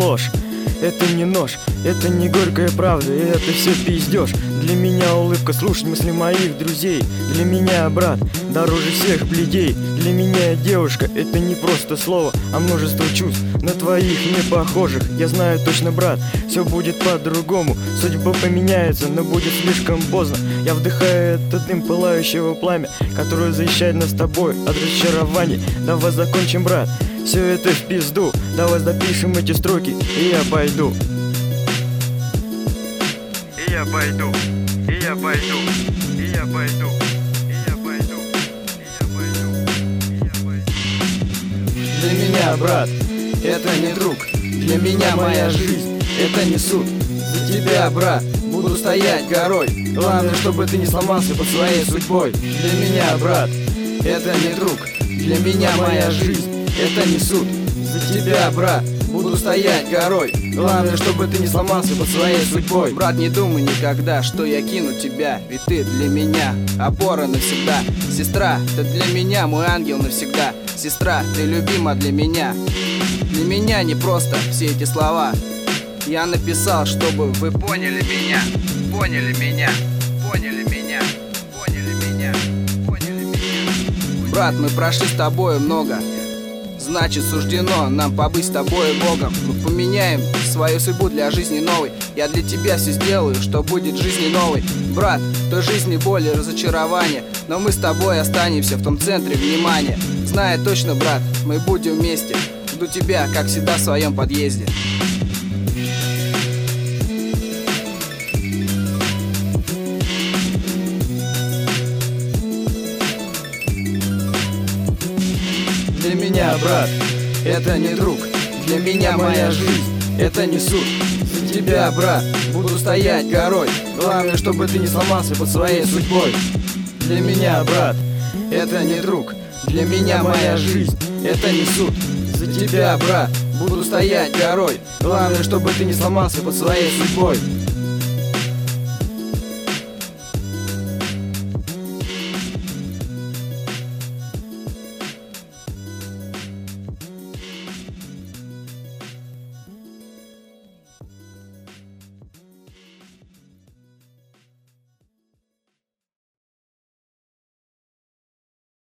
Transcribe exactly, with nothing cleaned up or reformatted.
ложь, это не нож, это не горькая правда, и это все пиздеж. Для меня улыбка, слушать мысли моих друзей. Для меня брат дороже всех бледей. Для меня девушка — это не просто слово, а множество чувств, на твоих не похожих. Я знаю точно, брат, все будет по-другому. Судьба поменяется, но будет слишком поздно. Я вдыхаю этот дым пылающего пламя, которое защищает нас с тобой от разочарований. Давай закончим, брат, все это в пизду. Давай допишем эти строки, и я пойду. И я пойду, и я пойду, и я пойду, и я пойду, и я пойду, и я пойду. Для меня, брат, это не друг. Для меня моя жизнь — это не суд. За тебя, брат, буду стоять горой. Главное, чтобы ты не сломался под своей судьбой. Для меня, брат, это не друг. Для меня моя жизнь — это не суд. За тебя, брат, буду стоять горой. Главное, чтобы ты не сломался под своей судьбой. Брат, не думай никогда, что я кину тебя, ведь ты для меня опора навсегда. Сестра, ты для меня мой ангел навсегда. Сестра, ты любима для меня. Для меня не просто все эти слова я написал, чтобы вы поняли меня. Поняли меня, поняли меня, поняли меня, поняли меня. Брат, мы прошли с тобой много, значит, суждено нам побыть с тобой Богом. Мы поменяем свою судьбу для жизни новой. Я для тебя все сделаю, что будет в жизни новой. Брат, в той жизни боль и разочарование, но мы с тобой останемся в том центре внимания. Зная точно, брат, мы будем вместе. Жду тебя, как всегда, в своем подъезде. Для меня, брат, это не друг. Для меня моя жизнь — это не суд. За тебя, брат, буду стоять горой. Главное, чтобы ты не сломался под своей судьбой. Для меня, брат, это не друг. Для меня моя жизнь — это не суд. За тебя, брат, буду стоять горой. Главное, чтобы ты не сломался под своей судьбой.